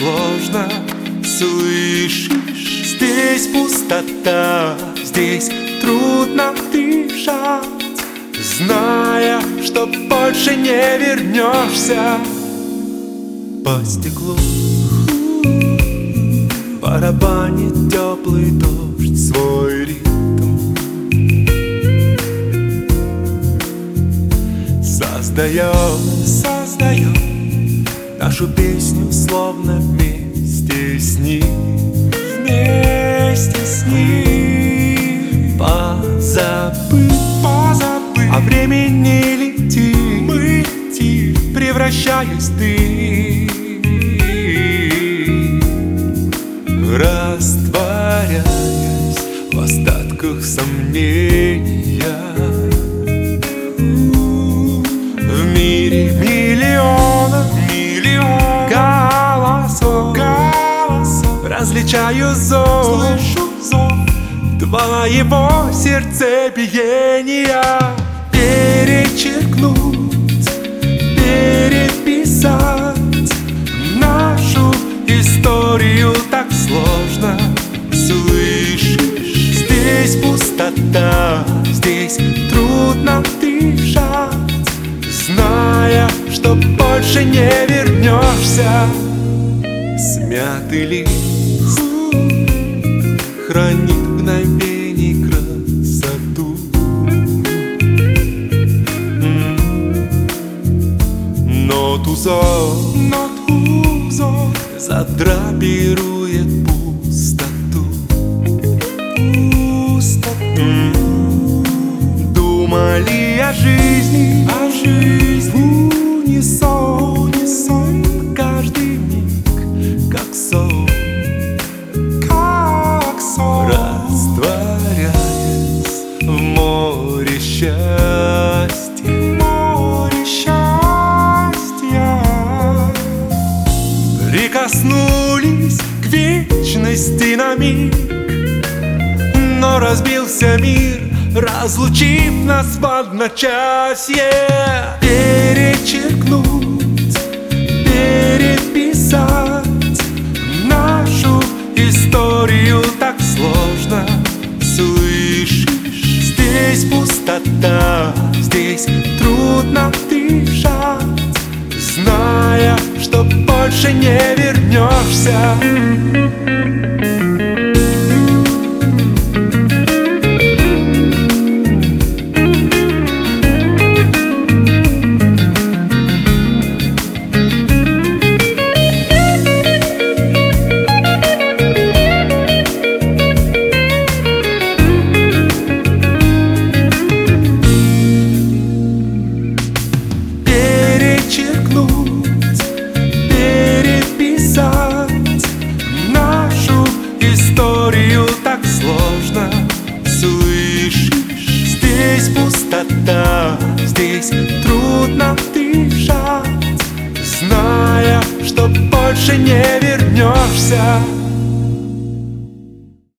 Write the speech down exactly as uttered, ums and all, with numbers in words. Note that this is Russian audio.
сложно, слышишь? Здесь пустота, здесь трудно дышать, зная, что больше не вернешься. По стеклу барабанит теплый дождь свой ритм, создает, создает нашу песню, словно вместе с ним, вместе с ним. Позабыть, позабыть о времени лети, мы лети, превращаясь в ты, растворяясь в остатках сомнения. В мире миллионов, миллион голосов, голосов, различаю зов, слышу зов твоего сердцебиения. Перечеркнуть, переписать нашу историю так сложно, слышишь? Здесь пустота, здесь трудно дышать, зная, что больше не вернешься. Смятый лист хранит мгновений красоту, но узор, но узор задрапирует пустоту, пустоту. Думали о жизни, о жизни в унисон, унисон, каждый миг как сон, как сон, растворяясь в море счастья, море счастья. Прикоснулись к вечности на миг, но разбился мир, разлучив нас в одночасье. Перечеркнуть, переписать нашу историю так сложно, слышишь? Здесь пустота, здесь трудно дышать, зная, что больше не вернешься. Переписать нашу историю так сложно, слышишь? Здесь пустота, здесь трудно дышать, зная, что больше не вернешься.